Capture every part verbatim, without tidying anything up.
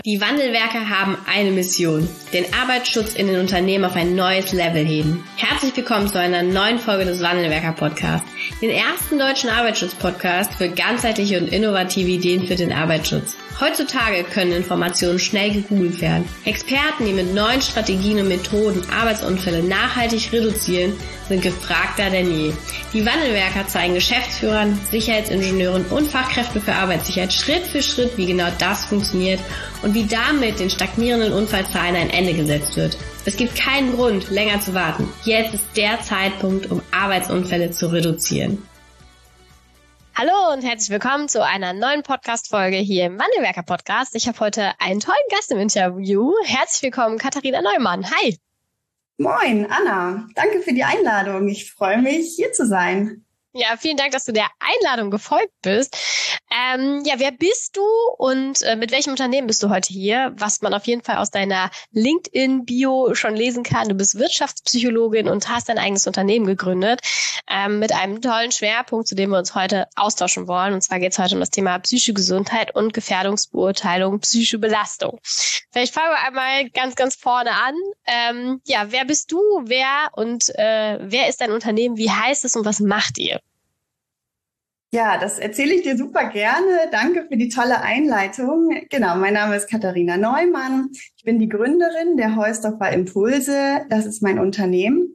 Die Wandelwerker haben eine Mission: den Arbeitsschutz in den Unternehmen auf ein neues Level heben. Herzlich willkommen zu einer neuen Folge des Wandelwerker-Podcasts, den ersten deutschen Arbeitsschutz-Podcast für ganzheitliche und innovative Ideen für den Arbeitsschutz. Heutzutage können Informationen schnell gegoogelt werden. Experten, die mit neuen Strategien und Methoden Arbeitsunfälle nachhaltig reduzieren, sind gefragter denn je. Die Wandelwerker zeigen Geschäftsführern, Sicherheitsingenieuren und Fachkräften für Arbeitssicherheit Schritt für Schritt, wie genau das funktioniert und wie damit den stagnierenden Unfallzahlen ein Ende gesetzt wird. Es gibt keinen Grund, länger zu warten. Jetzt ist der Zeitpunkt, um Arbeitsunfälle zu reduzieren. Hallo und herzlich willkommen zu einer neuen Podcast-Folge hier im Wandelwerker-Podcast. Ich habe heute einen tollen Gast im Interview. Herzlich willkommen, Katharina Neumann. Hi! Moin, Anna. Danke für die Einladung. Ich freue mich, hier zu sein. Ja, vielen Dank, dass du der Einladung gefolgt bist. Ähm, ja, wer bist du und äh, mit welchem Unternehmen bist du heute hier? Was man auf jeden Fall aus deiner LinkedIn-Bio schon lesen kann. Du bist Wirtschaftspsychologin und hast dein eigenes Unternehmen gegründet ähm, mit einem tollen Schwerpunkt, zu dem wir uns heute austauschen wollen. Und zwar geht es heute um das Thema psychische Gesundheit und Gefährdungsbeurteilung, psychische Belastung. Vielleicht fangen wir einmal ganz, ganz vorne an. Ähm, ja, wer bist du? Wer und äh, wer ist dein Unternehmen? Wie heißt es und was macht ihr? Ja, das erzähle ich dir super gerne. Danke für die tolle Einleitung. Genau, mein Name ist Katharina Neumann. Ich bin die Gründerin der Heusdorfer Impulse. Das ist mein Unternehmen.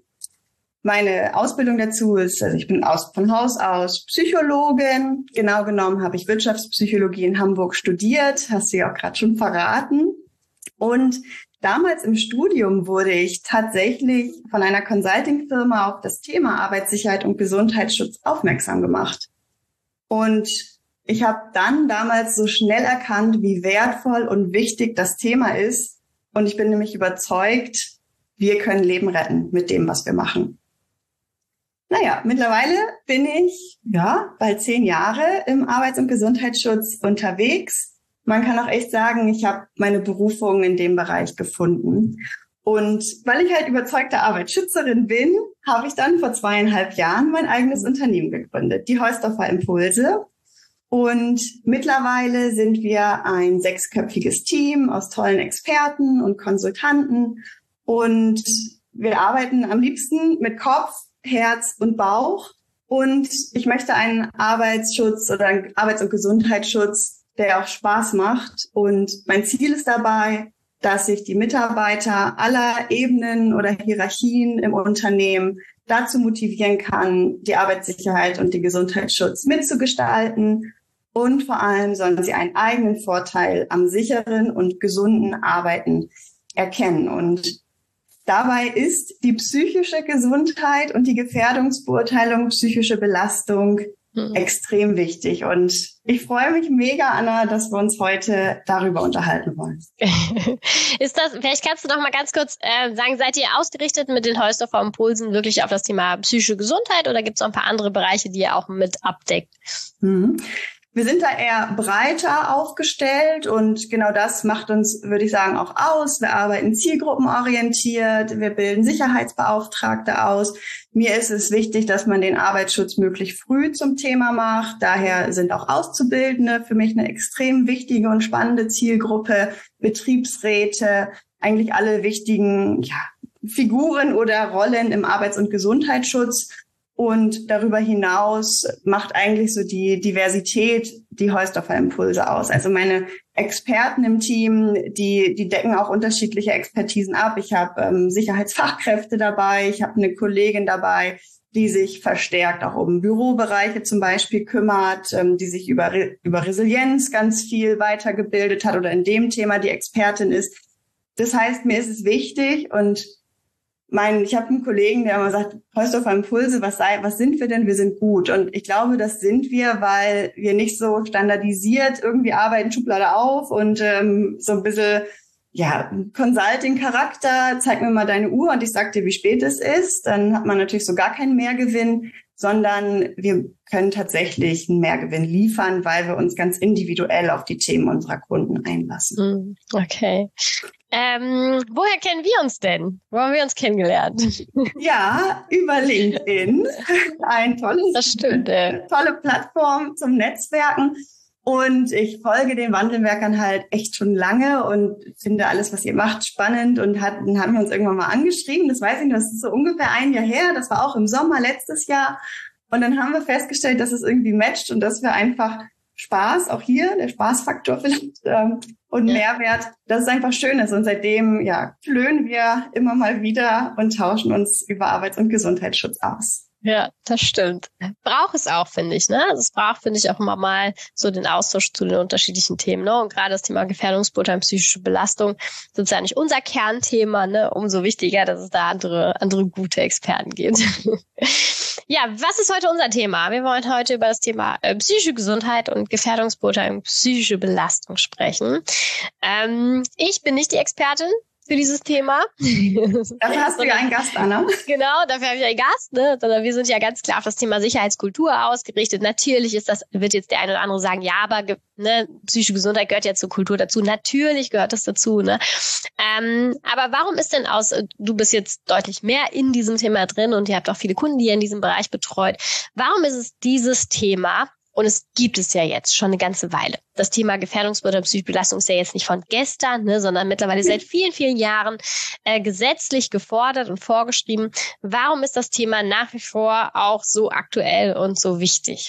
Meine Ausbildung dazu ist, also ich bin aus, von Haus aus Psychologin. Genau genommen habe ich Wirtschaftspsychologie in Hamburg studiert. Hast du ja auch gerade schon verraten. Und damals im Studium wurde ich tatsächlich von einer Consulting-Firma auf das Thema Arbeitssicherheit und Gesundheitsschutz aufmerksam gemacht. Und ich habe dann damals so schnell erkannt, wie wertvoll und wichtig das Thema ist. Und ich bin nämlich überzeugt, wir können Leben retten mit dem, was wir machen. Naja, mittlerweile bin ich ja bald zehn Jahre im Arbeits- und Gesundheitsschutz unterwegs. Man kann auch echt sagen, ich habe meine Berufung in dem Bereich gefunden. Und weil ich halt überzeugte Arbeitsschützerin bin, habe ich dann vor zweieinhalb Jahren mein eigenes Unternehmen gegründet, die Heusdorfer Impulse. Und mittlerweile sind wir ein sechsköpfiges Team aus tollen Experten und Konsultanten. Und wir arbeiten am liebsten mit Kopf, Herz und Bauch. Und ich möchte einen Arbeitsschutz oder einen Arbeits- und Gesundheitsschutz, der auch Spaß macht. Und mein Ziel ist dabei, dass ich die Mitarbeiter aller Ebenen oder Hierarchien im Unternehmen dazu motivieren kann, die Arbeitssicherheit und den Gesundheitsschutz mitzugestalten. Und vor allem sollen sie einen eigenen Vorteil am sicheren und gesunden Arbeiten erkennen. Und dabei ist die psychische Gesundheit und die Gefährdungsbeurteilung, psychische Belastung mhm. extrem wichtig. Und ich freue mich mega, Anna, dass wir uns heute darüber unterhalten wollen. Ist das, vielleicht kannst du noch mal ganz kurz äh, sagen, seid ihr ausgerichtet mit den Heusdorfer Impulsen wirklich auf das Thema psychische Gesundheit oder gibt es noch ein paar andere Bereiche, die ihr auch mit abdeckt? Mhm. Wir sind da eher breiter aufgestellt und genau das macht uns, würde ich sagen, auch aus. Wir arbeiten zielgruppenorientiert, wir bilden Sicherheitsbeauftragte aus. Mir ist es wichtig, dass man den Arbeitsschutz möglichst früh zum Thema macht. Daher sind auch Auszubildende für mich eine extrem wichtige und spannende Zielgruppe, Betriebsräte, eigentlich alle wichtigen ja, Figuren oder Rollen im Arbeits- und Gesundheitsschutz. Und darüber hinaus macht eigentlich so die Diversität die Heusdorfer Impulse aus. Also meine Experten im Team, die die decken auch unterschiedliche Expertisen ab. Ich habe ähm, Sicherheitsfachkräfte dabei, ich habe eine Kollegin dabei, die sich verstärkt auch um Bürobereiche zum Beispiel kümmert, ähm, die sich über Re- über Resilienz ganz viel weitergebildet hat oder in dem Thema die Expertin ist. Das heißt, mir ist es wichtig und Mein, ich habe einen Kollegen, der immer sagt, Heusdorfer Impulse, was sei, was sind wir denn? Wir sind gut. Und ich glaube, das sind wir, weil wir nicht so standardisiert irgendwie arbeiten, Schublade auf und ähm, so ein bisschen, ja, Consulting-Charakter, zeig mir mal deine Uhr und ich sag dir, wie spät es ist. Dann hat man natürlich so gar keinen Mehrgewinn, sondern wir können tatsächlich einen Mehrgewinn liefern, weil wir uns ganz individuell auf die Themen unserer Kunden einlassen. Okay. Ähm, woher kennen wir uns denn? Wo haben wir uns kennengelernt? Ja, über LinkedIn. Ein tolles, das stimmt, ja. tolle Plattform zum Netzwerken. Und ich folge den Wandelwerkern halt echt schon lange und finde alles, was ihr macht, spannend und hatten, haben wir uns irgendwann mal angeschrieben. Das weiß ich nicht, das ist so ungefähr ein Jahr her. Das war auch im Sommer letztes Jahr. Und dann haben wir festgestellt, dass es irgendwie matcht und dass wir einfach Spaß, auch hier, der Spaßfaktor vielleicht, ähm, und ja. Mehrwert, dass es einfach schön ist. Und seitdem, ja, flöhen wir immer mal wieder und tauschen uns über Arbeits- und Gesundheitsschutz aus. Ja, das stimmt. Braucht es auch, finde ich, ne? Also es braucht, finde ich, auch immer mal so den Austausch zu den unterschiedlichen Themen, ne? Und gerade das Thema Gefährdungsbeurteilung, psychische Belastung, sind ja nicht unser Kernthema, ne? Umso wichtiger, dass es da andere, andere gute Experten gibt. Ja, was ist heute unser Thema? Wir wollen heute über das Thema äh, psychische Gesundheit und Gefährdungsbeurteilung, psychische Belastung sprechen. Ähm, ich bin nicht die Expertin für dieses Thema. Dafür hast du ja einen Gast, Anna. Genau, dafür habe ich einen Gast, ne? Sondern wir sind ja ganz klar auf das Thema Sicherheitskultur ausgerichtet. Natürlich ist das, wird jetzt der eine oder andere sagen, ja, aber ne, psychische Gesundheit gehört ja zur Kultur dazu. Natürlich gehört das dazu, ne? Ähm, aber warum ist denn aus, du bist jetzt deutlich mehr in diesem Thema drin und ihr habt auch viele Kunden, die ihr in diesem Bereich betreut. Warum ist es dieses Thema? Und es gibt es ja jetzt schon eine ganze Weile. Das Thema Gefährdungsbeurteilung, psychische Belastung ist ja jetzt nicht von gestern, ne, sondern mittlerweile seit vielen, vielen Jahren äh, gesetzlich gefordert und vorgeschrieben. Warum ist das Thema nach wie vor auch so aktuell und so wichtig?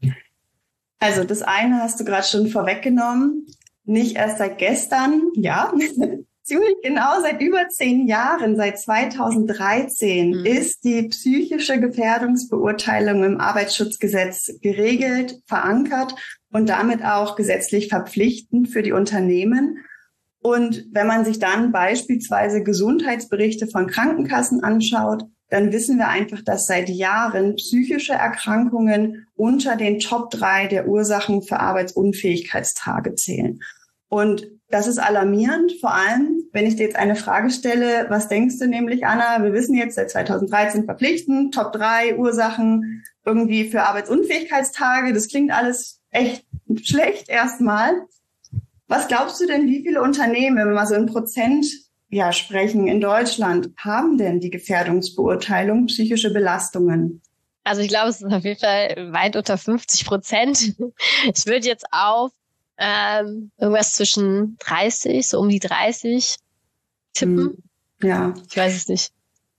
Also das eine hast du gerade schon vorweggenommen. Nicht erst seit gestern, ja, ziemlich genau seit über zehn Jahren, seit zweitausenddreizehn, mhm. ist die psychische Gefährdungsbeurteilung im Arbeitsschutzgesetz geregelt, verankert und damit auch gesetzlich verpflichtend für die Unternehmen. Und wenn man sich dann beispielsweise Gesundheitsberichte von Krankenkassen anschaut, dann wissen wir einfach, dass seit Jahren psychische Erkrankungen unter den Top drei der Ursachen für Arbeitsunfähigkeitstage zählen. Und das ist alarmierend, vor allem, wenn ich dir jetzt eine Frage stelle, was denkst du nämlich, Anna? Wir wissen jetzt seit zweitausenddreizehn verpflichtend, Top drei Ursachen irgendwie für Arbeitsunfähigkeitstage. Das klingt alles echt schlecht erstmal. Was glaubst du denn, wie viele Unternehmen, wenn wir mal so in Prozent ja, sprechen in Deutschland, haben denn die Gefährdungsbeurteilung psychische Belastungen? Also ich glaube, es ist auf jeden Fall weit unter fünfzig Prozent. Ich würde jetzt auf Ähm, irgendwas zwischen dreißig, so um die dreißig tippen. Ja. Ich weiß es nicht.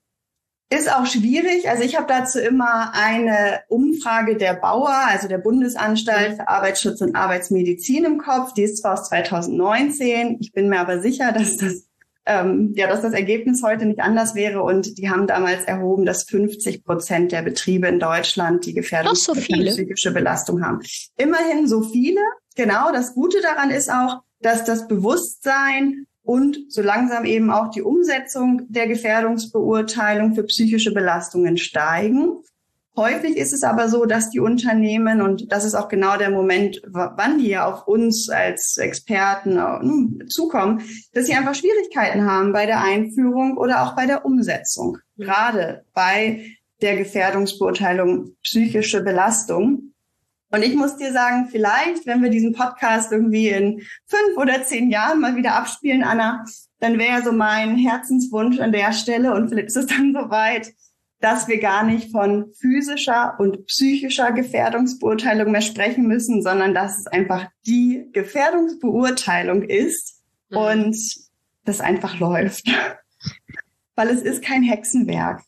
Ist auch schwierig. Also ich habe dazu immer eine Umfrage der Bauer, also der Bundesanstalt für Arbeitsschutz und Arbeitsmedizin im Kopf. Die ist zwar aus zweitausendneunzehn. Ich bin mir aber sicher, dass das, ähm, ja, dass das Ergebnis heute nicht anders wäre. Und die haben damals erhoben, dass fünfzig Prozent der Betriebe in Deutschland die Gefährdung so für psychische Belastung haben. Immerhin so viele. Genau, das Gute daran ist auch, dass das Bewusstsein und so langsam eben auch die Umsetzung der Gefährdungsbeurteilung für psychische Belastungen steigen. Häufig ist es aber so, dass die Unternehmen, und das ist auch genau der Moment, wann die ja auf uns als Experten zukommen, dass sie einfach Schwierigkeiten haben bei der Einführung oder auch bei der Umsetzung. Gerade bei der Gefährdungsbeurteilung psychische Belastung. Und ich muss dir sagen, vielleicht, wenn wir diesen Podcast irgendwie in fünf oder zehn Jahren mal wieder abspielen, Anna, dann wäre so mein Herzenswunsch an der Stelle, und vielleicht ist es dann soweit, dass wir gar nicht von physischer und psychischer Gefährdungsbeurteilung mehr sprechen müssen, sondern dass es einfach die Gefährdungsbeurteilung ist mhm. und das einfach läuft. Weil es ist kein Hexenwerk.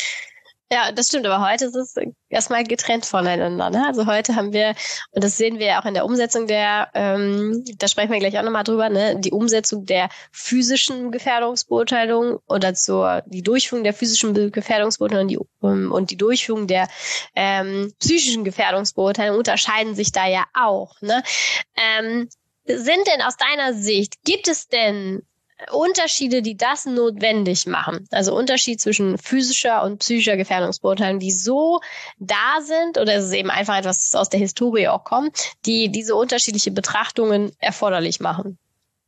Ja, das stimmt, aber heute ist es erstmal getrennt voneinander, ne? Also heute haben wir, und das sehen wir ja auch in der Umsetzung der, ähm, da sprechen wir gleich auch nochmal drüber, ne? Die Umsetzung der physischen Gefährdungsbeurteilung oder zur, die Durchführung der physischen Gefährdungsbeurteilung und die, um, und die Durchführung der ähm, psychischen Gefährdungsbeurteilung unterscheiden sich da ja auch, ne? Ähm, sind denn aus deiner Sicht, gibt es denn Unterschiede, die das notwendig machen, also Unterschied zwischen physischer und psychischer Gefährdungsbeurteilung, die so da sind, oder ist es eben einfach etwas, das aus der Historie auch kommt, die diese unterschiedliche Betrachtungen erforderlich machen?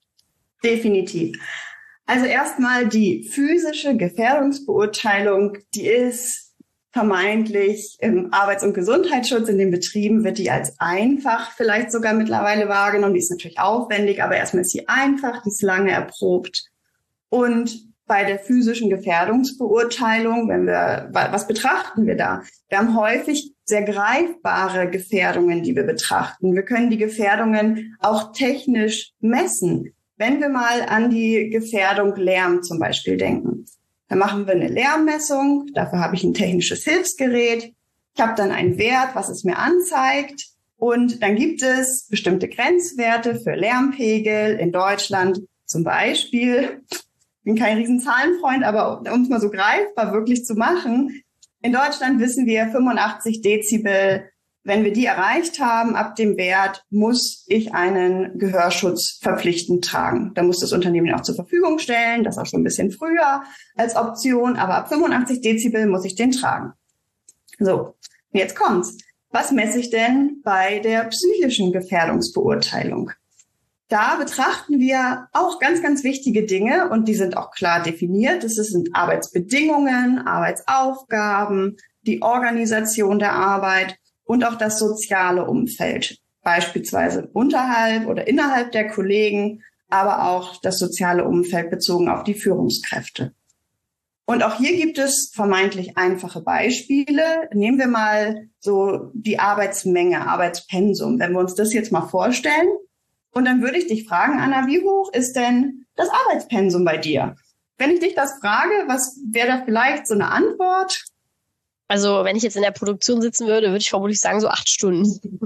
Definitiv. Also erstmal die physische Gefährdungsbeurteilung, die ist vermeintlich im Arbeits- und Gesundheitsschutz in den Betrieben, wird die als einfach vielleicht sogar mittlerweile wahrgenommen. Die ist natürlich aufwendig, aber erstmal ist sie einfach, die ist lange erprobt. Und bei der physischen Gefährdungsbeurteilung, wenn wir, was betrachten wir da? Wir haben häufig sehr greifbare Gefährdungen, die wir betrachten. Wir können die Gefährdungen auch technisch messen. Wenn wir mal an die Gefährdung Lärm zum Beispiel denken, dann machen wir eine Lärmmessung. Dafür habe ich ein technisches Hilfsgerät. Ich habe dann einen Wert, was es mir anzeigt. Und dann gibt es bestimmte Grenzwerte für Lärmpegel in Deutschland. Zum Beispiel, ich bin kein Riesenzahlenfreund, aber um es mal so greifbar wirklich zu machen, in Deutschland wissen wir fünfundachtzig Dezibel. Wenn wir die erreicht haben, ab dem Wert, muss ich einen Gehörschutz verpflichtend tragen. Da muss das Unternehmen auch zur Verfügung stellen, das auch schon ein bisschen früher als Option, aber ab fünfundachtzig Dezibel muss ich den tragen. So, jetzt kommt's. Was messe ich denn bei der psychischen Gefährdungsbeurteilung? Da betrachten wir auch ganz, ganz wichtige Dinge und die sind auch klar definiert. Das sind Arbeitsbedingungen, Arbeitsaufgaben, die Organisation der Arbeit und auch das soziale Umfeld, beispielsweise unterhalb oder innerhalb der Kollegen, aber auch das soziale Umfeld bezogen auf die Führungskräfte. Und auch hier gibt es vermeintlich einfache Beispiele. Nehmen wir mal so die Arbeitsmenge, Arbeitspensum. Wenn wir uns das jetzt mal vorstellen, und dann würde ich dich fragen, Anna, wie hoch ist denn das Arbeitspensum bei dir? Wenn ich dich das frage, was wäre da vielleicht so eine Antwort? Also wenn ich jetzt in der Produktion sitzen würde, würde ich vermutlich sagen so acht Stunden.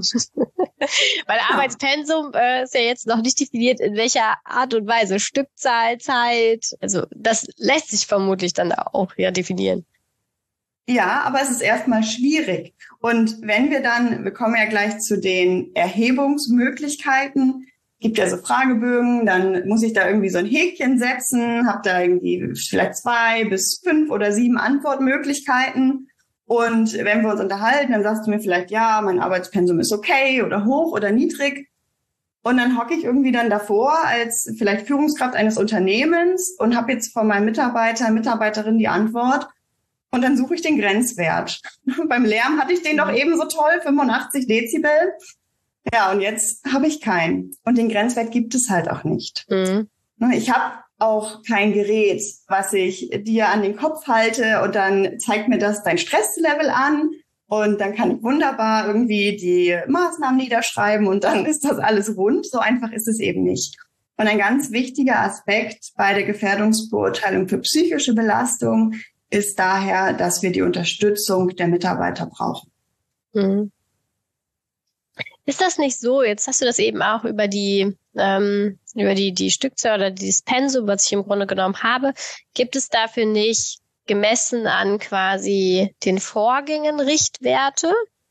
Weil ja. Arbeitspensum äh, ist ja jetzt noch nicht definiert, in welcher Art und Weise. Stückzahl, Zeit, also das lässt sich vermutlich dann auch ja definieren. Ja, aber es ist erstmal schwierig. Und wenn wir dann, wir kommen ja gleich zu den Erhebungsmöglichkeiten, gibt ja so Fragebögen, dann muss ich da irgendwie so ein Häkchen setzen, habe da irgendwie vielleicht zwei bis fünf oder sieben Antwortmöglichkeiten. Und wenn wir uns unterhalten, dann sagst du mir vielleicht, ja, mein Arbeitspensum ist okay oder hoch oder niedrig. Und dann hocke ich irgendwie dann davor als vielleicht Führungskraft eines Unternehmens und habe jetzt von meinem Mitarbeiter, Mitarbeiterin die Antwort. Und dann suche ich den Grenzwert. Beim Lärm hatte ich den doch eben so toll, fünfundachtzig Dezibel. Ja, und jetzt habe ich keinen. Und den Grenzwert gibt es halt auch nicht. Mhm. Ich habe auch kein Gerät, was ich dir an den Kopf halte und dann zeigt mir das dein Stresslevel an und dann kann ich wunderbar irgendwie die Maßnahmen niederschreiben und dann ist das alles rund. So einfach ist es eben nicht. Und ein ganz wichtiger Aspekt bei der Gefährdungsbeurteilung für psychische Belastung ist daher, dass wir die Unterstützung der Mitarbeiter brauchen. Mhm. Ist das nicht so? Jetzt hast du das eben auch über die ähm, über die die Stückzahl oder dieses Pensum, was ich im Grunde genommen habe. Gibt es dafür nicht gemessen an quasi den Vorgängen Richtwerte?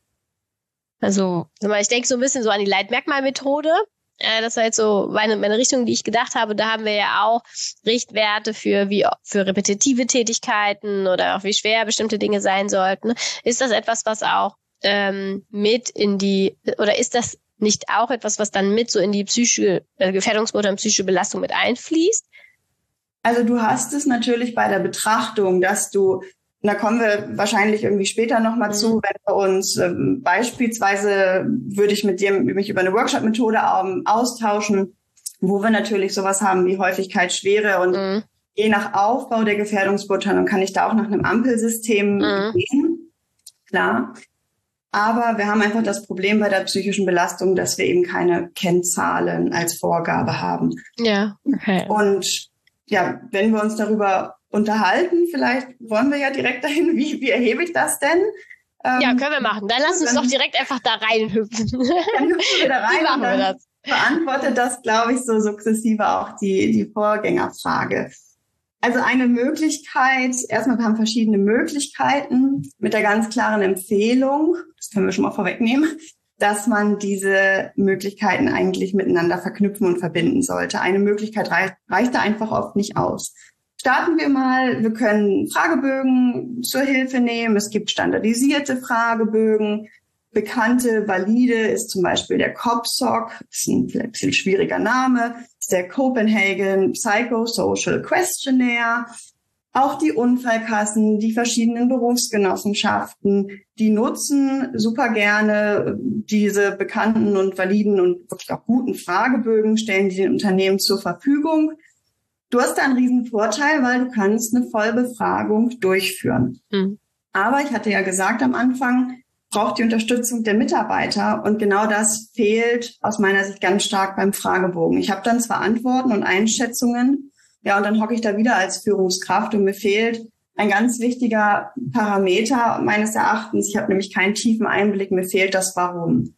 Also ich denke so ein bisschen so an die Leitmerkmalmethode. Äh, das war jetzt so meine, meine Richtung, die ich gedacht habe. Da haben wir ja auch Richtwerte für wie für repetitive Tätigkeiten oder auch wie schwer bestimmte Dinge sein sollten. Ist das etwas, was auch ähm, mit in die, oder ist das nicht auch etwas, was dann mit so in die psychische äh, Gefährdungsbeurteilung, psychische Belastung mit einfließt? Also du hast es natürlich bei der Betrachtung, dass du, da kommen wir wahrscheinlich irgendwie später nochmal mhm. zu, wenn wir uns ähm, beispielsweise würde ich mit dir mich über eine Workshop-Methode ähm, austauschen, wo wir natürlich sowas haben wie Häufigkeit, Schwere und mhm. je nach Aufbau der Gefährdungsbeurteilung kann ich da auch nach einem Ampelsystem mhm. gehen. Klar. Aber wir haben einfach das Problem bei der psychischen Belastung, dass wir eben keine Kennzahlen als Vorgabe haben. Ja, okay. Und ja, wenn wir uns darüber unterhalten, vielleicht wollen wir ja direkt dahin, wie, wie erhebe ich das denn? Ähm, ja, können wir machen. Dann lass uns dann, doch direkt einfach da reinhüpfen. Dann hüpfen wir da rein wie machen und dann wir das? Beantwortet das, glaube ich, so sukzessive auch die, die Vorgängerfrage. Also eine Möglichkeit, erstmal, wir haben verschiedene Möglichkeiten mit der ganz klaren Empfehlung, das können wir schon mal vorwegnehmen, dass man diese Möglichkeiten eigentlich miteinander verknüpfen und verbinden sollte. Eine Möglichkeit reicht, reicht da einfach oft nicht aus. Starten wir mal, wir können Fragebögen zur Hilfe nehmen, es gibt standardisierte Fragebögen. Bekannte, valide ist zum Beispiel der C O P S O C, das ist ein vielleicht ein bisschen schwieriger Name, ist der Copenhagen Psychosocial Questionnaire. Auch die Unfallkassen, die verschiedenen Berufsgenossenschaften, die nutzen super gerne diese bekannten und validen und wirklich auch guten Fragebögen, stellen die den Unternehmen zur Verfügung. Du hast da einen riesen Vorteil, weil du kannst eine Vollbefragung durchführen. Mhm. Aber ich hatte ja gesagt am Anfang, braucht die Unterstützung der Mitarbeiter. Und genau das fehlt aus meiner Sicht ganz stark beim Fragebogen. Ich habe dann zwar Antworten und Einschätzungen, ja, und dann hocke ich da wieder als Führungskraft und mir fehlt ein ganz wichtiger Parameter meines Erachtens. Ich habe nämlich keinen tiefen Einblick, mir fehlt das Warum.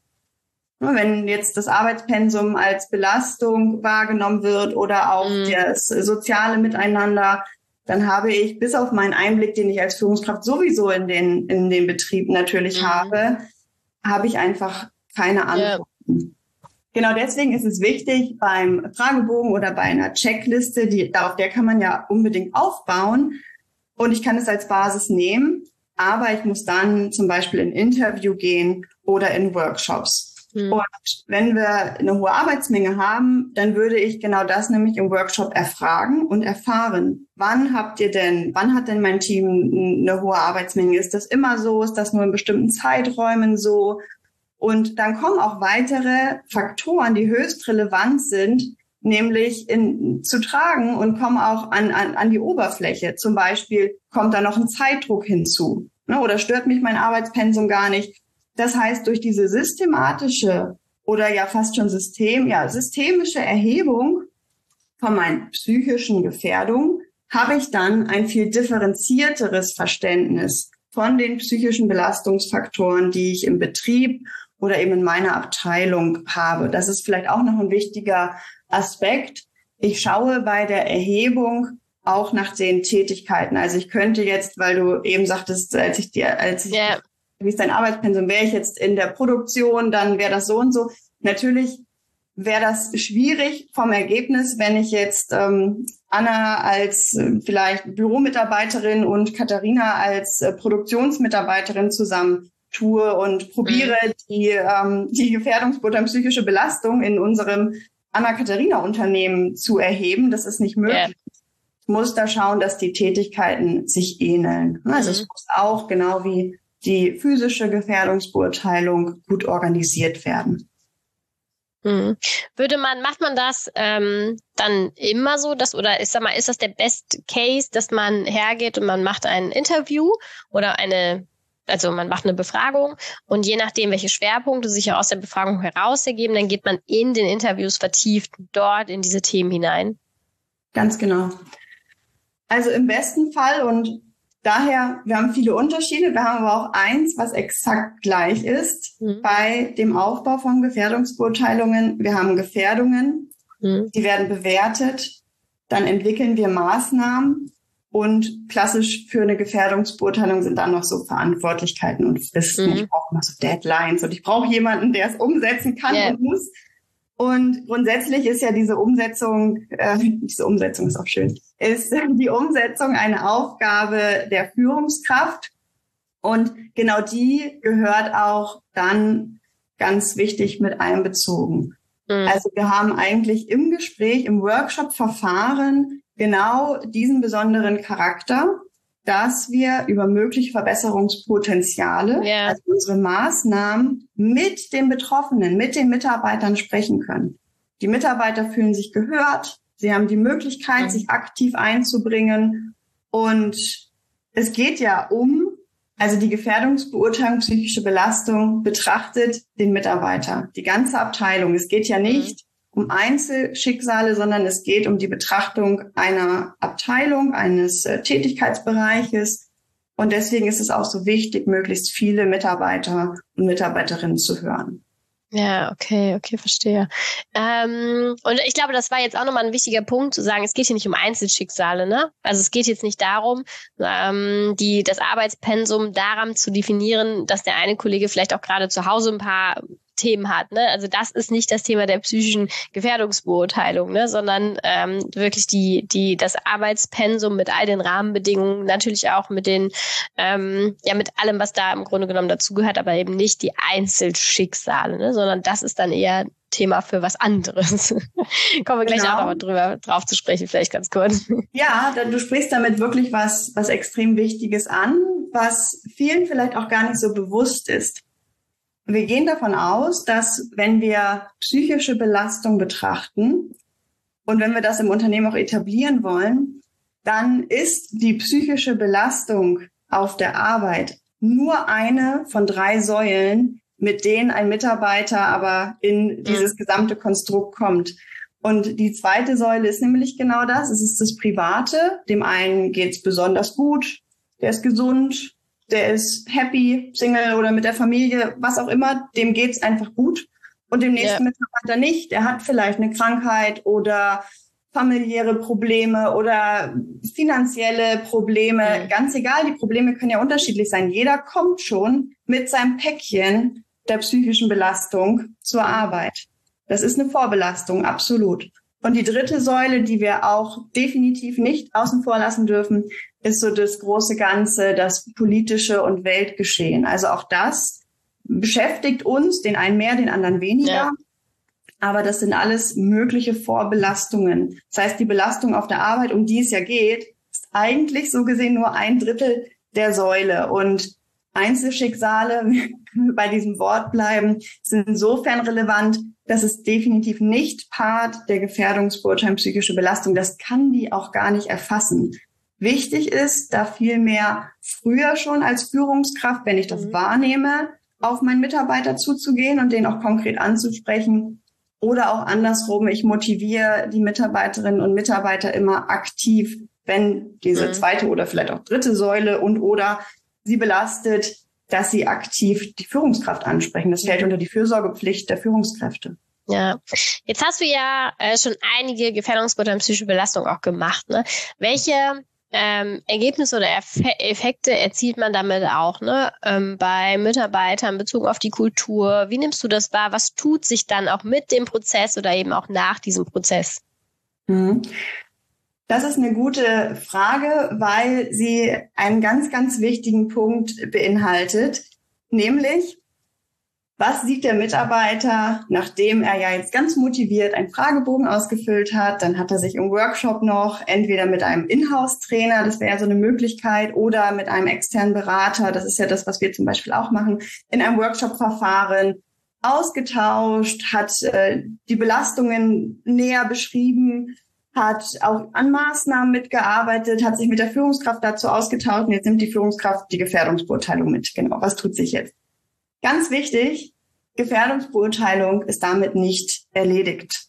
Wenn jetzt das Arbeitspensum als Belastung wahrgenommen wird oder auch mhm. das soziale Miteinander, dann habe ich bis auf meinen Einblick, den ich als Führungskraft sowieso in den, in den Betrieb natürlich mhm. habe, habe ich einfach keine Antworten. Ja. Genau deswegen ist es wichtig, beim Fragebogen oder bei einer Checkliste, die, auf der kann man ja unbedingt aufbauen und ich kann es als Basis nehmen, aber ich muss dann zum Beispiel in Interview gehen oder in Workshops. Mhm. Und wenn wir eine hohe Arbeitsmenge haben, dann würde ich genau das nämlich im Workshop erfragen und erfahren. Wann habt ihr denn, wann hat denn mein Team eine hohe Arbeitsmenge? Ist das immer so? Ist das nur in bestimmten Zeiträumen so? Und dann kommen auch weitere Faktoren, die höchst relevant sind, nämlich in, zu tragen und kommen auch an, an, an die Oberfläche. Zum Beispiel kommt da noch ein Zeitdruck hinzu, ne? Oder stört mich mein Arbeitspensum gar nicht? Das heißt, durch diese systematische oder ja fast schon System, ja, systemische Erhebung von meinen psychischen Gefährdungen habe ich dann ein viel differenzierteres Verständnis von den psychischen Belastungsfaktoren, die ich im Betrieb oder eben in meiner Abteilung habe. Das ist vielleicht auch noch ein wichtiger Aspekt. Ich schaue bei der Erhebung auch nach den Tätigkeiten. Also ich könnte jetzt, weil du eben sagtest, als ich dir, als ich yeah. wie ist dein Arbeitspensum? Wäre ich jetzt in der Produktion, dann wäre das so und so. Natürlich wäre das schwierig vom Ergebnis, wenn ich jetzt ähm, Anna als äh, vielleicht Büromitarbeiterin und Katharina als äh, Produktionsmitarbeiterin zusammen tue und probiere, mhm. die, ähm, die Gefährdungsbeurteilung psychische Belastung in unserem Anna-Katharina-Unternehmen zu erheben. Das ist nicht möglich. Yeah. Ich muss da schauen, dass die Tätigkeiten sich ähneln. Also mhm. es muss auch genau wie die physische Gefährdungsbeurteilung gut organisiert werden. Mhm. Würde man, macht man das ähm, dann immer so, dass, oder ist, sag mal, ist das der Best Case, dass man hergeht und man macht ein Interview oder eine, also man macht eine Befragung und je nachdem, welche Schwerpunkte sich ja aus der Befragung heraus ergeben, dann geht man in den Interviews vertieft dort in diese Themen hinein? Ganz genau. Also im besten Fall und daher, wir haben viele Unterschiede, wir haben aber auch eins, was exakt gleich ist mhm. bei dem Aufbau von Gefährdungsbeurteilungen. Wir haben Gefährdungen, mhm. die werden bewertet, dann entwickeln wir Maßnahmen und klassisch für eine Gefährdungsbeurteilung sind dann noch so Verantwortlichkeiten und Fristen. Mhm. Ich brauche noch so Deadlines und ich brauche jemanden, der es umsetzen kann yeah. und muss. Und grundsätzlich ist ja diese Umsetzung, äh, diese Umsetzung ist auch schön, ist die Umsetzung eine Aufgabe der Führungskraft. Und genau die gehört auch dann ganz wichtig mit einbezogen. Mhm. Also wir haben eigentlich im Gespräch, im Workshop-Verfahren genau diesen besonderen Charakter, dass wir über mögliche Verbesserungspotenziale, yeah. also unsere Maßnahmen mit den Betroffenen, mit den Mitarbeitern sprechen können. Die Mitarbeiter fühlen sich gehört, sie haben die Möglichkeit, mhm. sich aktiv einzubringen und es geht ja um, also die Gefährdungsbeurteilung, psychische Belastung betrachtet den Mitarbeiter, die ganze Abteilung. Es geht ja nicht mhm. um Einzelschicksale, sondern es geht um die Betrachtung einer Abteilung, eines äh, Tätigkeitsbereiches. Und deswegen ist es auch so wichtig, möglichst viele Mitarbeiter und Mitarbeiterinnen zu hören. Ja, okay, okay, verstehe. Ähm, und ich glaube, das war jetzt auch nochmal ein wichtiger Punkt, zu sagen, es geht hier nicht um Einzelschicksale, ne? Also es geht jetzt nicht darum, ähm, die das Arbeitspensum daran zu definieren, dass der eine Kollege vielleicht auch gerade zu Hause ein paar Themen hat, ne? Also das ist nicht das Thema der psychischen Gefährdungsbeurteilung, ne? Sondern ähm, wirklich die die das Arbeitspensum mit all den Rahmenbedingungen, natürlich auch mit den ähm, ja mit allem, was da im Grunde genommen dazugehört, aber eben nicht die Einzelschicksale, ne? Sondern das ist dann eher Thema für was anderes. Kommen wir gleich genau. auch nochmal drüber drauf zu sprechen, vielleicht ganz kurz. Ja, du sprichst damit wirklich was was extrem Wichtiges an, was vielen vielleicht auch gar nicht so bewusst ist. Wir gehen davon aus, dass wenn wir psychische Belastung betrachten und wenn wir das im Unternehmen auch etablieren wollen, dann ist die psychische Belastung auf der Arbeit nur eine von drei Säulen, mit denen ein Mitarbeiter aber in dieses gesamte Konstrukt kommt. Und die zweite Säule ist nämlich genau das. Es ist das Private. Dem einen geht's besonders gut, der ist gesund, der ist happy, Single oder mit der Familie, was auch immer, dem geht's einfach gut. Und dem nächsten ja. Mitarbeiter nicht. Der hat vielleicht eine Krankheit oder familiäre Probleme oder finanzielle Probleme. Mhm. Ganz egal, die Probleme können ja unterschiedlich sein. Jeder kommt schon mit seinem Päckchen der psychischen Belastung zur Arbeit. Das ist eine Vorbelastung, absolut. Und die dritte Säule, die wir auch definitiv nicht außen vor lassen dürfen, ist so das große Ganze, das politische und Weltgeschehen. Also auch das beschäftigt uns, den einen mehr, den anderen weniger. Ja. Aber das sind alles mögliche Vorbelastungen. Das heißt, die Belastung auf der Arbeit, um die es ja geht, ist eigentlich so gesehen nur ein Drittel der Säule. Und Einzelschicksale, bei diesem Wort bleiben, sind insofern relevant, dass es definitiv nicht Part der Gefährdungsbeurteilung psychische Belastung. Das kann die auch gar nicht erfassen. Wichtig ist, da vielmehr früher schon als Führungskraft, wenn ich das mhm. wahrnehme, auf meinen Mitarbeiter zuzugehen und den auch konkret anzusprechen. Oder auch andersrum, ich motiviere die Mitarbeiterinnen und Mitarbeiter immer aktiv, wenn diese mhm. zweite oder vielleicht auch dritte Säule und oder sie belastet, dass sie aktiv die Führungskraft ansprechen. Das fällt unter die Fürsorgepflicht der Führungskräfte. Ja, jetzt hast du ja äh, schon einige Gefährdungsbeurteilungen psychische Belastung auch gemacht. Ne? Welche ähm, Ergebnisse oder Eff- Effekte erzielt man damit auch, ne? Ähm, bei Mitarbeitern bezogen auf die Kultur? Wie nimmst du das wahr? Was tut sich dann auch mit dem Prozess oder eben auch nach diesem Prozess? Mhm. Das ist eine gute Frage, weil sie einen ganz, ganz wichtigen Punkt beinhaltet, nämlich, was sieht der Mitarbeiter, nachdem er ja jetzt ganz motiviert einen Fragebogen ausgefüllt hat, dann hat er sich im Workshop noch entweder mit einem Inhouse-Trainer, das wäre ja so eine Möglichkeit, oder mit einem externen Berater, das ist ja das, was wir zum Beispiel auch machen, in einem Workshop-Verfahren ausgetauscht, hat äh, die Belastungen näher beschrieben, hat auch an Maßnahmen mitgearbeitet, hat sich mit der Führungskraft dazu ausgetauscht und jetzt nimmt die Führungskraft die Gefährdungsbeurteilung mit. Genau, was tut sich jetzt? Ganz wichtig, Gefährdungsbeurteilung ist damit nicht erledigt.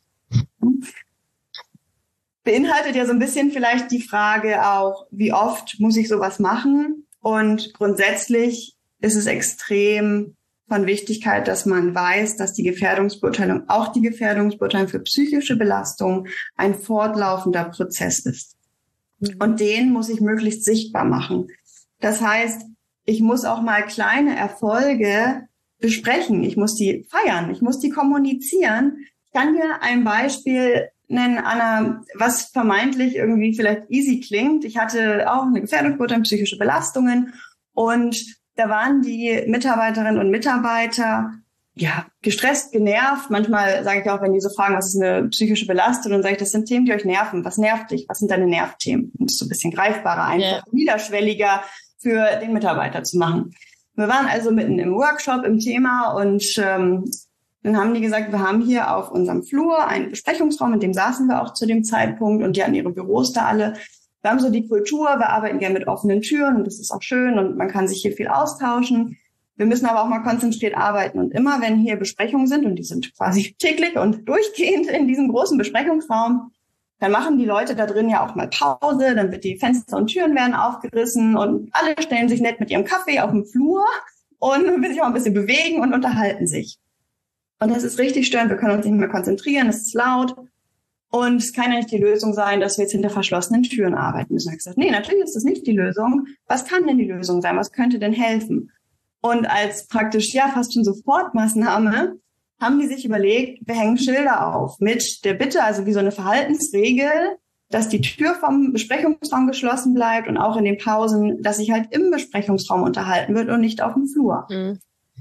Beinhaltet ja so ein bisschen vielleicht die Frage auch, wie oft muss ich sowas machen? Und grundsätzlich ist es extrem von Wichtigkeit, dass man weiß, dass die Gefährdungsbeurteilung, auch die Gefährdungsbeurteilung für psychische Belastung, ein fortlaufender Prozess ist. Und den muss ich möglichst sichtbar machen. Das heißt, ich muss auch mal kleine Erfolge besprechen. Ich muss die feiern. Ich muss die kommunizieren. Ich kann dir ein Beispiel nennen, Anna, was vermeintlich irgendwie vielleicht easy klingt. Ich hatte auch eine Gefährdungsbeurteilung, psychische Belastungen und da waren die Mitarbeiterinnen und Mitarbeiter ja gestresst, genervt. Manchmal sage ich auch, wenn die so fragen, was ist eine psychische Belastung, dann sage ich, das sind Themen, die euch nerven. Was nervt dich? Was sind deine Nervthemen? Um es so ein bisschen greifbarer, einfach ja. niederschwelliger für den Mitarbeiter zu machen. Wir waren also mitten im Workshop, im Thema und ähm, dann haben die gesagt, wir haben hier auf unserem Flur einen Besprechungsraum, in dem saßen wir auch zu dem Zeitpunkt und die hatten ihre Büros da alle. Wir haben so die Kultur, wir arbeiten gerne mit offenen Türen und das ist auch schön und man kann sich hier viel austauschen. Wir müssen aber auch mal konzentriert arbeiten und immer, wenn hier Besprechungen sind und die sind quasi täglich und durchgehend in diesem großen Besprechungsraum, dann machen die Leute da drin ja auch mal Pause, dann wird die Fenster und Türen werden aufgerissen und alle stellen sich nett mit ihrem Kaffee auf dem Flur und will sich auch ein bisschen bewegen und unterhalten sich. Und das ist richtig störend, wir können uns nicht mehr konzentrieren, es ist laut. Und es kann ja nicht die Lösung sein, dass wir jetzt hinter verschlossenen Türen arbeiten müssen. Ich habe gesagt, nee, natürlich ist das nicht die Lösung. Was kann denn die Lösung sein? Was könnte denn helfen? Und als praktisch, ja, fast schon Sofortmaßnahme haben die sich überlegt, wir hängen Schilder auf mit der Bitte, also wie so eine Verhaltensregel, dass die Tür vom Besprechungsraum geschlossen bleibt und auch in den Pausen, dass sich halt im Besprechungsraum unterhalten wird und nicht auf dem Flur. Mhm.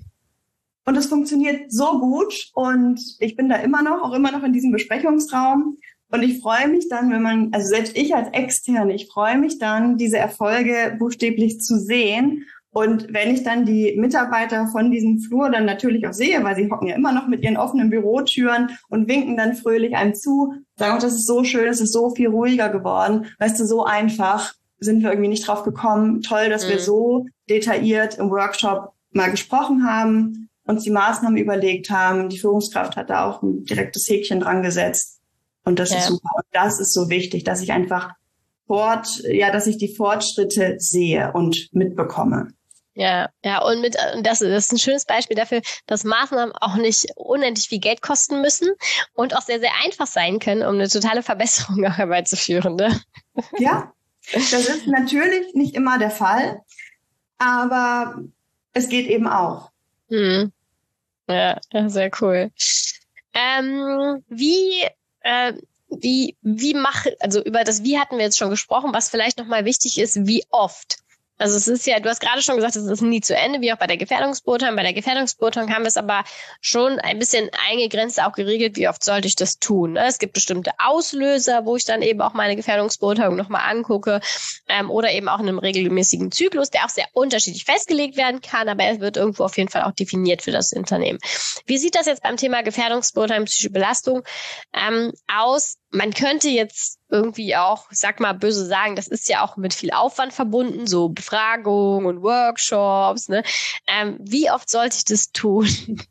Und es funktioniert so gut und ich bin da immer noch, auch immer noch in diesem Besprechungsraum und ich freue mich dann, wenn man, also selbst ich als Externe, ich freue mich dann, diese Erfolge buchstäblich zu sehen und wenn ich dann die Mitarbeiter von diesem Flur dann natürlich auch sehe, weil sie hocken ja immer noch mit ihren offenen Bürotüren und winken dann fröhlich einem zu, sagen, oh, das ist so schön, es ist so viel ruhiger geworden, weißt du, so einfach, sind wir irgendwie nicht drauf gekommen. Toll, dass mhm. wir so detailliert im Workshop mal gesprochen haben, uns die Maßnahmen überlegt haben. Die Führungskraft hat da auch ein direktes Häkchen dran gesetzt. Und das ja. ist super. Und das ist so wichtig, dass ich einfach fort, ja, dass ich die Fortschritte sehe und mitbekomme. Ja, ja, und mit, das, das ist ein schönes Beispiel dafür, dass Maßnahmen auch nicht unendlich viel Geld kosten müssen und auch sehr, sehr einfach sein können, um eine totale Verbesserung herbeizuführen, ne? Ja, das ist natürlich nicht immer der Fall, aber es geht eben auch. Hm. Ja, ja, sehr cool. Ähm, wie, äh, wie, wie mache, also über das Wie hatten wir jetzt schon gesprochen, was vielleicht nochmal wichtig ist, wie oft? Also es ist ja, du hast gerade schon gesagt, es ist nie zu Ende, wie auch bei der Gefährdungsbeurteilung. Bei der Gefährdungsbeurteilung haben wir es aber schon ein bisschen eingegrenzt, auch geregelt, wie oft sollte ich das tun. Es gibt bestimmte Auslöser, wo ich dann eben auch meine Gefährdungsbeurteilung nochmal angucke, ähm, oder eben auch in einem regelmäßigen Zyklus, der auch sehr unterschiedlich festgelegt werden kann, aber er wird irgendwo auf jeden Fall auch definiert für das Unternehmen. Wie sieht das jetzt beim Thema Gefährdungsbeurteilung, psychische Belastung ähm, aus? Man könnte jetzt irgendwie auch, ich sag mal böse sagen, das ist ja auch mit viel Aufwand verbunden, so Befragungen und Workshops, ne? Ähm, wie oft sollte ich das tun?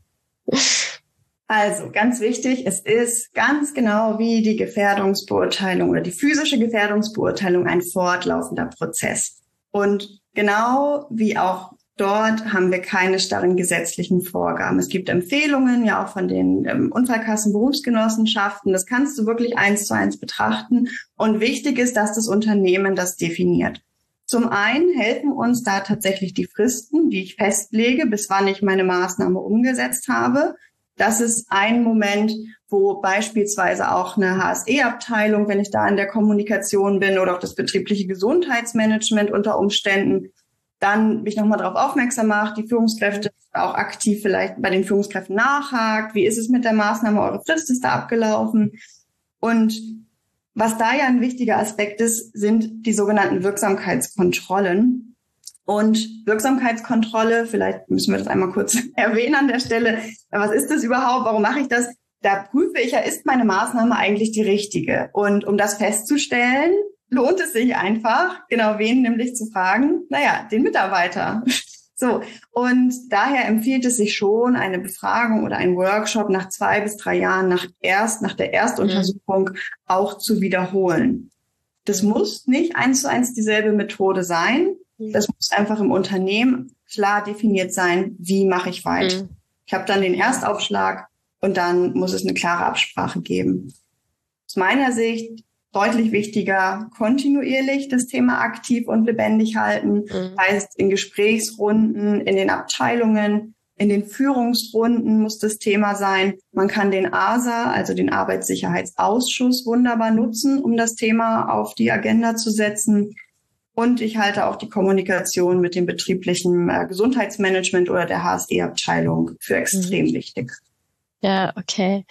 Also ganz wichtig, es ist ganz genau wie die Gefährdungsbeurteilung oder die physische Gefährdungsbeurteilung ein fortlaufender Prozess. Und genau wie auch dort haben wir keine starren gesetzlichen Vorgaben. Es gibt Empfehlungen, ja auch von den ähm, Unfallkassen, Berufsgenossenschaften. Das kannst du wirklich eins zu eins betrachten. Und wichtig ist, dass das Unternehmen das definiert. Zum einen helfen uns da tatsächlich die Fristen, die ich festlege, bis wann ich meine Maßnahme umgesetzt habe. Das ist ein Moment, wo beispielsweise auch eine H S E-Abteilung, wenn ich da in der Kommunikation bin, oder auch das betriebliche Gesundheitsmanagement unter Umständen, dann mich nochmal darauf aufmerksam macht, die Führungskräfte auch aktiv vielleicht bei den Führungskräften nachhakt. Wie ist es mit der Maßnahme? Eure Frist ist da abgelaufen. Und was da ja ein wichtiger Aspekt ist, sind die sogenannten Wirksamkeitskontrollen. Und Wirksamkeitskontrolle, vielleicht müssen wir das einmal kurz erwähnen an der Stelle. Was ist das überhaupt? Warum mache ich das? Da prüfe ich ja, ist meine Maßnahme eigentlich die richtige? Und um das festzustellen, lohnt es sich einfach, genau wen nämlich zu fragen? Naja, den Mitarbeiter. So, und daher empfiehlt es sich schon, eine Befragung oder einen Workshop nach zwei bis drei Jahren nach erst, nach der Erstuntersuchung mhm. auch zu wiederholen. Das muss nicht eins zu eins dieselbe Methode sein. Das muss einfach im Unternehmen klar definiert sein, wie mache ich weiter. Mhm. Ich habe dann den Erstaufschlag und dann muss es eine klare Absprache geben. Aus meiner Sicht deutlich wichtiger, kontinuierlich das Thema aktiv und lebendig halten. Mhm. Heißt, in Gesprächsrunden, in den Abteilungen, in den Führungsrunden muss das Thema sein. Man kann den A S A, also den Arbeitssicherheitsausschuss, wunderbar nutzen, um das Thema auf die Agenda zu setzen. Und ich halte auch die Kommunikation mit dem betrieblichen äh, Gesundheitsmanagement oder der H S E-Abteilung für extrem mhm. wichtig. Ja, okay.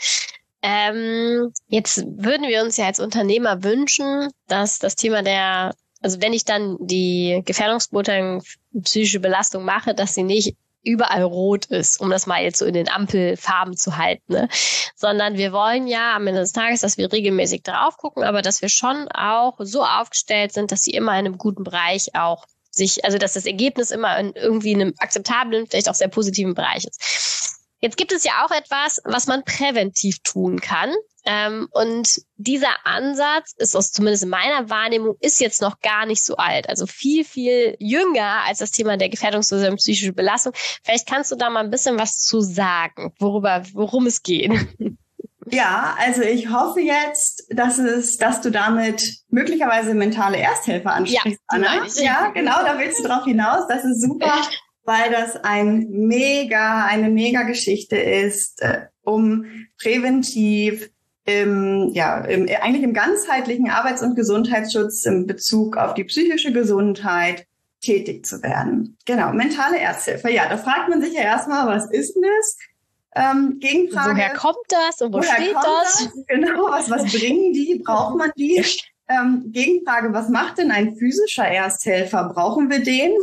Ähm, jetzt würden wir uns ja als Unternehmer wünschen, dass das Thema der, also wenn ich dann die Gefährdungsbeurteilung psychische Belastung mache, dass sie nicht überall rot ist, um das mal jetzt so in den Ampelfarben zu halten, ne? Sondern wir wollen ja am Ende des Tages, dass wir regelmäßig drauf gucken, aber dass wir schon auch so aufgestellt sind, dass sie immer in einem guten Bereich auch sich, also dass das Ergebnis immer in irgendwie einem akzeptablen, vielleicht auch sehr positiven Bereich ist. Jetzt gibt es ja auch etwas, was man präventiv tun kann. Ähm, und dieser Ansatz ist, aus, zumindest in meiner Wahrnehmung, ist jetzt noch gar nicht so alt. Also viel, viel jünger als das Thema der Gefährdungslose psychische Belastung. Vielleicht kannst du da mal ein bisschen was zu sagen, worüber, worum es geht. Ja, also ich hoffe jetzt, dass es, dass du damit möglicherweise mentale Ersthelfer ansprichst, ja, Anna. Ja, genau, da willst du drauf hinaus. Das ist super. Weil das ein mega, eine mega Geschichte ist, äh, um präventiv im, ja, im, eigentlich im ganzheitlichen Arbeits- und Gesundheitsschutz in Bezug auf die psychische Gesundheit tätig zu werden. Genau, mentale Ersthilfe. Ja, da fragt man sich ja erstmal, was ist denn das? Ähm, Gegenfrage. Woher kommt das und wo woher steht das? das? Genau, was, was bringen die? Braucht man die? Ähm, Gegenfrage, was macht denn ein physischer Ersthelfer? Brauchen wir den?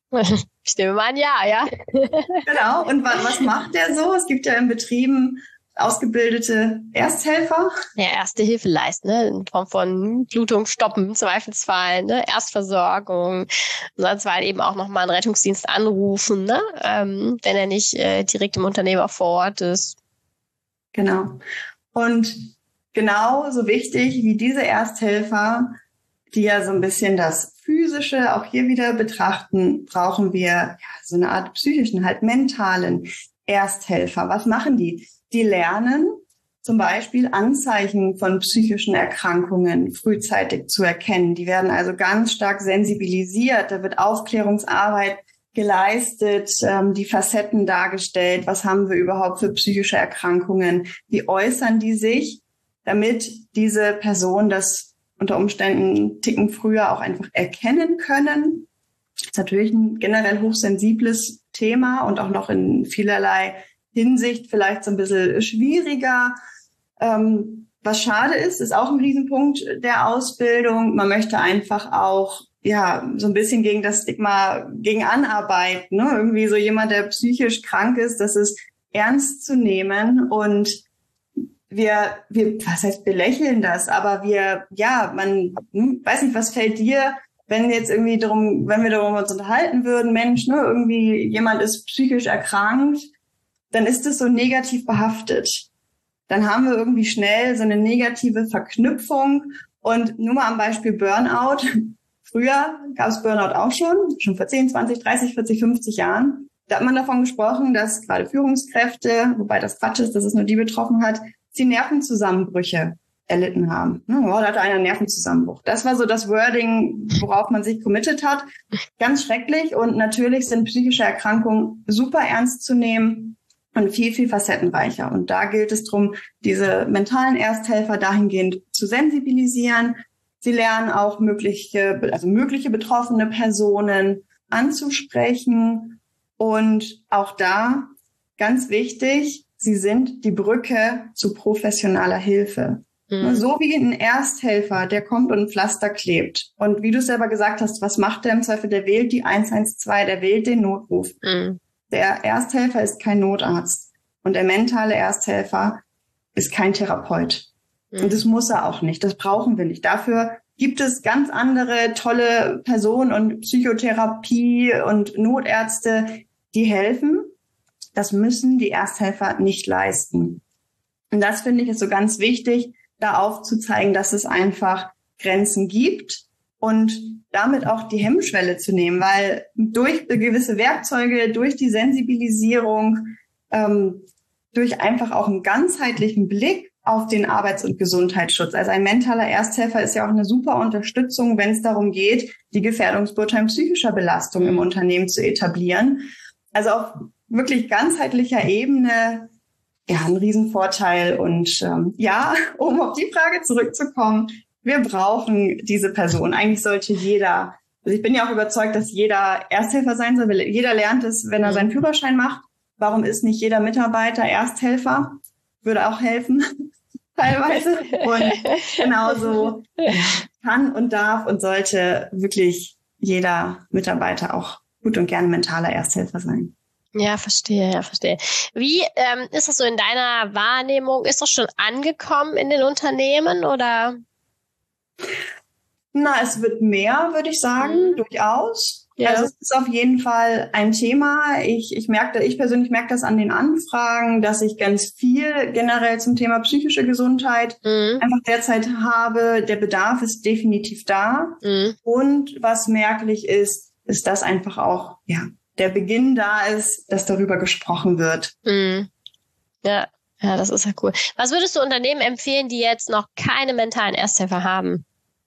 Ich nehme mal an, ja, ja. Genau. Und was, was macht der so? Es gibt ja in Betrieben ausgebildete Ersthelfer. Ja, erste Hilfe leisten, ne? In Form von Blutung stoppen, im Zweifelsfall, ne? Erstversorgung. Sonst war eben auch nochmal einen Rettungsdienst anrufen, ne? Ähm, wenn er nicht äh, direkt im Unternehmen auch vor Ort ist. Genau. Und genauso wichtig wie diese Ersthelfer, die ja so ein bisschen das Physische auch hier wieder betrachten, brauchen wir ja, so eine Art psychischen, halt mentalen Ersthelfer. Was machen die? Die lernen zum Beispiel Anzeichen von psychischen Erkrankungen frühzeitig zu erkennen. Die werden also ganz stark sensibilisiert. Da wird Aufklärungsarbeit geleistet, ähm, die Facetten dargestellt. Was haben wir überhaupt für psychische Erkrankungen? Wie äußern die sich, damit diese Person das unter Umständen einen Ticken früher auch einfach erkennen können? Das ist natürlich ein generell hochsensibles Thema und auch noch in vielerlei Hinsicht vielleicht so ein bisschen schwieriger. Ähm, was schade ist, ist auch ein Riesenpunkt der Ausbildung. Man möchte einfach auch ja so ein bisschen gegen das Stigma gegen anarbeiten. Ne? Irgendwie so jemand, der psychisch krank ist, das ist ernst zu nehmen. Und wir, wir, was heißt belächeln das? Aber wir, ja, man, hm, weiß nicht, was fällt dir, wenn jetzt irgendwie darum, wenn wir darum uns unterhalten würden, Mensch, ne, irgendwie jemand ist psychisch erkrankt, dann ist es so negativ behaftet. Dann haben wir irgendwie schnell so eine negative Verknüpfung. Und nur mal am Beispiel Burnout. Früher gab es Burnout auch schon, schon vor zehn, zwanzig, dreißig, vierzig, fünfzig Jahren. Da hat man davon gesprochen, dass gerade Führungskräfte, wobei das Quatsch ist, dass es nur die betroffen hat, die Nervenzusammenbrüche erlitten haben. Oh, da hatte einer einen Nervenzusammenbruch. Das war so das Wording, worauf man sich committed hat. Ganz schrecklich. Und natürlich sind psychische Erkrankungen super ernst zu nehmen und viel, viel facettenreicher. Und da gilt es darum, diese mentalen Ersthelfer dahingehend zu sensibilisieren. Sie lernen auch mögliche, also mögliche betroffene Personen anzusprechen. Und auch da, ganz wichtig, sie sind die Brücke zu professioneller Hilfe. Mhm. So wie ein Ersthelfer, der kommt und ein Pflaster klebt. Und wie du selber gesagt hast, was macht der im Zweifel? Der wählt die eins eins zwei, der wählt den Notruf. Mhm. Der Ersthelfer ist kein Notarzt. Und der mentale Ersthelfer ist kein Therapeut. Mhm. Und das muss er auch nicht. Das brauchen wir nicht. Dafür gibt es ganz andere tolle Personen und Psychotherapie und Notärzte, die helfen. Das müssen die Ersthelfer nicht leisten. Und das finde ich ist so ganz wichtig, da aufzuzeigen, dass es einfach Grenzen gibt und damit auch die Hemmschwelle zu nehmen, weil durch gewisse Werkzeuge, durch die Sensibilisierung, ähm, durch einfach auch einen ganzheitlichen Blick auf den Arbeits- und Gesundheitsschutz. Also ein mentaler Ersthelfer ist ja auch eine super Unterstützung, wenn es darum geht, die Gefährdungsbeurteilung psychischer Belastung im Unternehmen zu etablieren. Also auf wirklich ganzheitlicher Ebene, ja, ein Riesenvorteil. Und ähm, ja, um auf die Frage zurückzukommen, wir brauchen diese Person. Eigentlich sollte jeder, also ich bin ja auch überzeugt, dass jeder Ersthelfer sein soll. Jeder lernt es, wenn er seinen Führerschein macht. Warum ist nicht jeder Mitarbeiter Ersthelfer? Würde auch helfen, teilweise. Und genauso kann und darf und sollte wirklich jeder Mitarbeiter auch gut und gerne mentaler Ersthelfer sein. Ja, verstehe, ja, verstehe. Wie ähm, ist das so in deiner Wahrnehmung? Ist das schon angekommen in den Unternehmen oder? Na, es wird mehr, würde ich sagen, mhm. durchaus. Ja. Also es ist auf jeden Fall ein Thema. Ich, ich merke, ich persönlich merke das an den Anfragen, dass ich ganz viel generell zum Thema psychische Gesundheit mhm. einfach derzeit habe. Der Bedarf ist definitiv da. Mhm. Und was merklich ist, ist, dass einfach auch, ja, der Beginn da ist, dass darüber gesprochen wird. Mhm. Ja, ja, das ist ja cool. Was würdest du Unternehmen empfehlen, die jetzt noch keine mentalen Ersthelfer haben?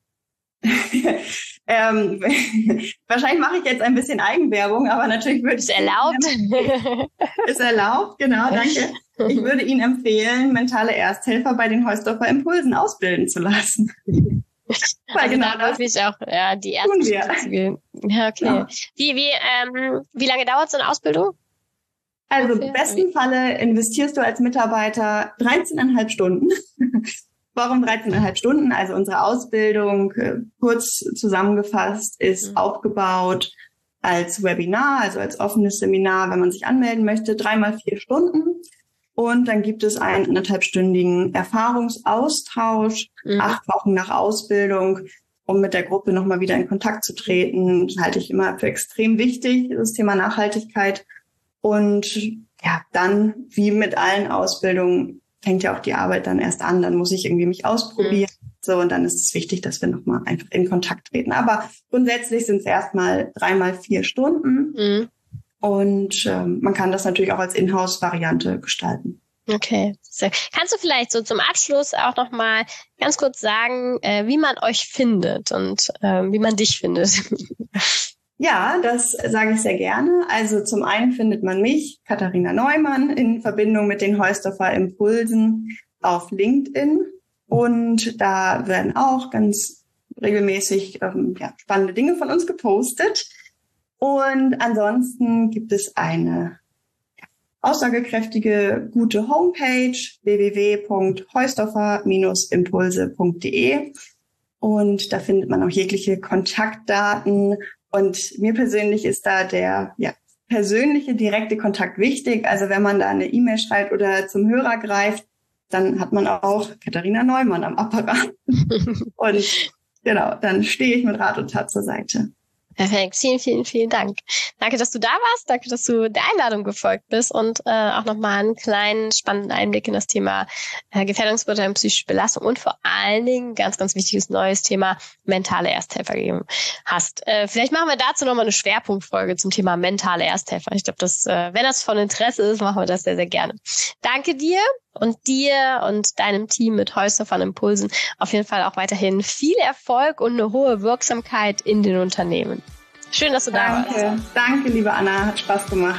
ähm, wahrscheinlich mache ich jetzt ein bisschen Eigenwerbung, aber natürlich würde ich... Ist erlaubt. Ist erlaubt, genau, danke. Ich würde Ihnen empfehlen, mentale Ersthelfer bei den Heusdorfer Impulsen ausbilden zu lassen. Weil also genau da wirklich auch ja, die erste Ja, okay. Ja. Wie, wie, ähm, wie lange dauert so eine Ausbildung? Also im besten Falle investierst du als Mitarbeiter dreizehneinhalb Stunden. Warum dreizehneinhalb Stunden? Also unsere Ausbildung, kurz zusammengefasst, ist mhm. aufgebaut als Webinar, also als offenes Seminar, wenn man sich anmelden möchte, dreimal vier Stunden. Und dann gibt es einen anderthalbstündigen Erfahrungsaustausch, mhm. acht Wochen nach Ausbildung, um mit der Gruppe nochmal wieder in Kontakt zu treten. Das halte ich immer für extrem wichtig, das Thema Nachhaltigkeit. Und ja, dann, wie mit allen Ausbildungen, fängt ja auch die Arbeit dann erst an. Dann muss ich irgendwie mich ausprobieren. Mhm. So, und dann ist es wichtig, dass wir nochmal einfach in Kontakt treten. Aber grundsätzlich sind es erstmal dreimal vier Stunden. Mhm. Und ähm, man kann das natürlich auch als Inhouse-Variante gestalten. Okay. Kannst du vielleicht so zum Abschluss auch nochmal ganz kurz sagen, äh, wie man euch findet und äh, wie man dich findet? Ja, das sage ich sehr gerne. Also zum einen findet man mich, Katharina Neumann, in Verbindung mit den Heusdorfer Impulsen auf LinkedIn. Und da werden auch ganz regelmäßig ähm, ja, spannende Dinge von uns gepostet. Und ansonsten gibt es eine ja, aussagekräftige, gute Homepage w w w punkt heusdorfer Bindestrich impulse punkt d e. Und da findet man auch jegliche Kontaktdaten. Und mir persönlich ist da der ja, persönliche, direkte Kontakt wichtig. Also wenn man da eine E-Mail schreibt oder zum Hörer greift, dann hat man auch Katharina Neumann am Apparat. Und genau, dann stehe ich mit Rat und Tat zur Seite. Perfekt, vielen, vielen, vielen Dank. Danke, dass du da warst, danke, dass du der Einladung gefolgt bist und äh, auch nochmal einen kleinen, spannenden Einblick in das Thema äh, Gefährdungsbeurteilung, psychische Belastung und vor allen Dingen ganz, ganz wichtiges neues Thema mentale Ersthelfer gegeben hast. Äh, vielleicht machen wir dazu nochmal eine Schwerpunktfolge zum Thema mentale Ersthelfer. Ich glaube, dass, äh, wenn das von Interesse ist, machen wir das sehr, sehr gerne. Danke dir. Und dir und deinem Team mit Heusdorfer Impulsen auf jeden Fall auch weiterhin viel Erfolg und eine hohe Wirksamkeit in den Unternehmen. Schön, dass du Danke. da warst. Danke, liebe Anna. Hat Spaß gemacht.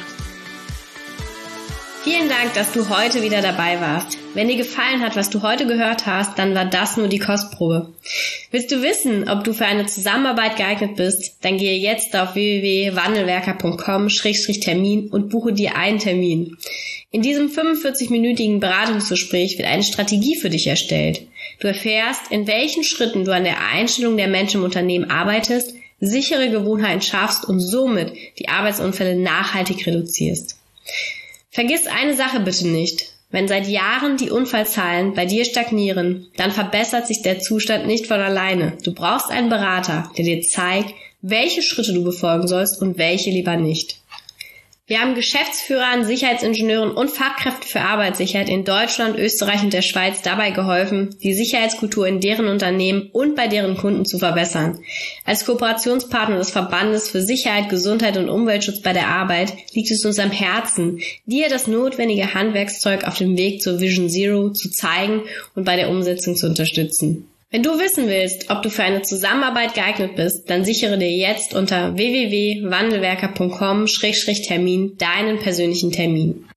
Vielen Dank, dass du heute wieder dabei warst. Wenn dir gefallen hat, was du heute gehört hast, dann war das nur die Kostprobe. Willst du wissen, ob du für eine Zusammenarbeit geeignet bist? Dann gehe jetzt auf w w w punkt wandelwerker punkt com Schrägstrich Termin und buche dir einen Termin. In diesem fünfundvierzig-minütigen Beratungsgespräch wird eine Strategie für dich erstellt. Du erfährst, in welchen Schritten du an der Einstellung der Menschen im Unternehmen arbeitest, sichere Gewohnheiten schaffst und somit die Arbeitsunfälle nachhaltig reduzierst. Vergiss eine Sache bitte nicht. Wenn seit Jahren die Unfallzahlen bei dir stagnieren, dann verbessert sich der Zustand nicht von alleine. Du brauchst einen Berater, der dir zeigt, welche Schritte du befolgen sollst und welche lieber nicht. Wir haben Geschäftsführern, Sicherheitsingenieuren und Fachkräften für Arbeitssicherheit in Deutschland, Österreich und der Schweiz dabei geholfen, die Sicherheitskultur in deren Unternehmen und bei deren Kunden zu verbessern. Als Kooperationspartner des Verbandes für Sicherheit, Gesundheit und Umweltschutz bei der Arbeit liegt es uns am Herzen, dir das notwendige Handwerkszeug auf dem Weg zur Vision Zero zu zeigen und bei der Umsetzung zu unterstützen. Wenn du wissen willst, ob du für eine Zusammenarbeit geeignet bist, dann sichere dir jetzt unter w w w punkt wandelwerker punkt com Schrägstrich Termin deinen persönlichen Termin.